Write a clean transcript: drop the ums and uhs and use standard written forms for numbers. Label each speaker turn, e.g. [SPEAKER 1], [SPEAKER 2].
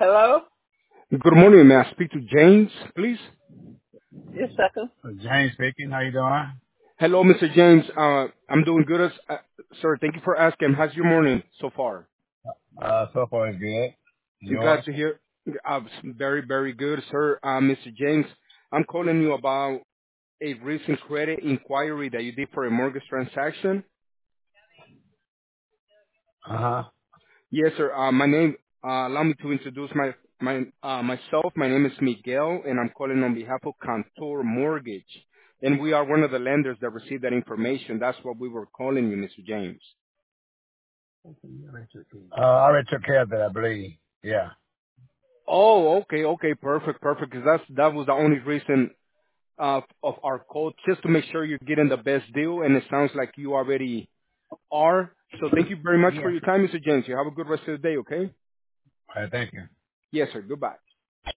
[SPEAKER 1] Hello?
[SPEAKER 2] Good morning. May I speak to James, please?
[SPEAKER 1] Just a second.
[SPEAKER 3] James speaking. How you doing?
[SPEAKER 2] Hello, Mr. James. I'm doing good, sir. Thank you for asking. How's your morning so far?
[SPEAKER 3] So far it's good.
[SPEAKER 2] I'm glad
[SPEAKER 3] Yours?
[SPEAKER 2] to hear. Very, very good, sir. Mr. James, I'm calling you about a recent credit inquiry that you did for a mortgage transaction.
[SPEAKER 3] Uh-huh.
[SPEAKER 2] Yes, sir. My name. Allow me to introduce myself. My name is Miguel, and I'm calling on behalf of Cantor Mortgage, and we are one of the lenders that received that information. That's what we were calling you, Mr. James.
[SPEAKER 3] I already took care of that, I believe. Yeah.
[SPEAKER 2] Oh, okay, okay, perfect, perfect. Because that was the only reason of our call, just to make sure you're getting the best deal, and it sounds like you already are. So thank you very much for
[SPEAKER 3] Yeah.
[SPEAKER 2] your time, Mr. James. You have a good rest of the day, okay?
[SPEAKER 3] All right, thank you.
[SPEAKER 2] Yes, sir. Goodbye.